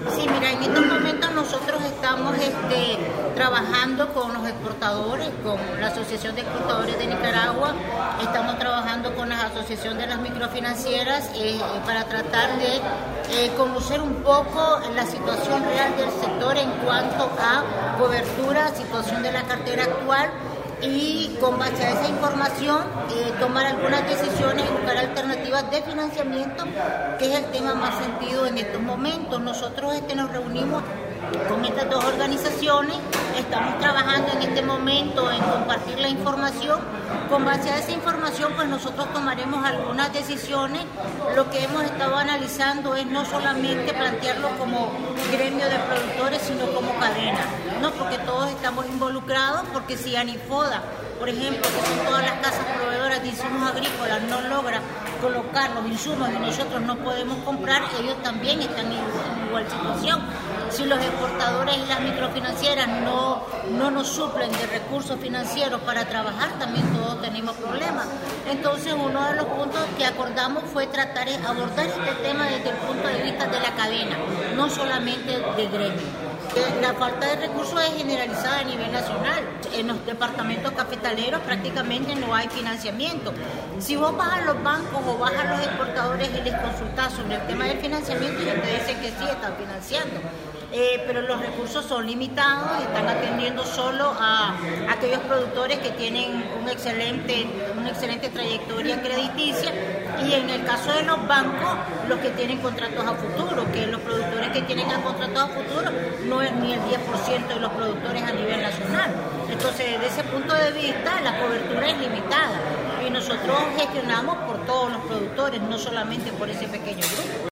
Sí, mira, en estos momentos nosotros estamos trabajando con los exportadores, con la Asociación de Exportadores de Nicaragua, estamos trabajando con la Asociación de las Microfinancieras para tratar de conocer un poco la situación real del sector en cuanto a cobertura, situación de la cartera actual, y con base a esa información tomar algunas decisiones y buscar alternativas de financiamiento, que es el tema más sentido en estos momentos. Nosotros nos reunimos con estas dos organizaciones, estamos trabajando en este momento en compartir la información. Con base a esa información, pues nosotros tomaremos algunas decisiones. Lo que hemos estado analizando es no solamente plantearlo como gremio de productores, sino como cadena, ¿no? Porque todos estamos involucrados, porque si Anifoda, por ejemplo, que son todas las casas proveedoras de insumos agrícolas, no logra colocar los insumos y nosotros no podemos comprar, ellos también están en igual situación. Si los exportadores y las microfinancieras no nos suplen de recursos financieros para trabajar, también todos tenemos problemas. Entonces, uno de los puntos que acordamos fue abordar este tema desde el punto de vista de la cadena, no solamente de gremio. La falta de recursos es generalizada a nivel nacional. En los departamentos cafetaleros prácticamente no hay financiamiento. Si vos vas a los bancos o vas a los exportadores y les consultás sobre el tema del financiamiento, ellos te dicen que sí, están financiando. Pero los recursos son limitados, están atendiendo solo a aquellos productores que tienen una excelente trayectoria crediticia, y en el caso de los bancos, los que tienen contratos a futuro, que los productores que tienen contratos a futuro no es ni el 10% de los productores a nivel nacional. Entonces, desde ese punto de vista, la cobertura es limitada y nosotros gestionamos por todos los productores, no solamente por ese pequeño grupo.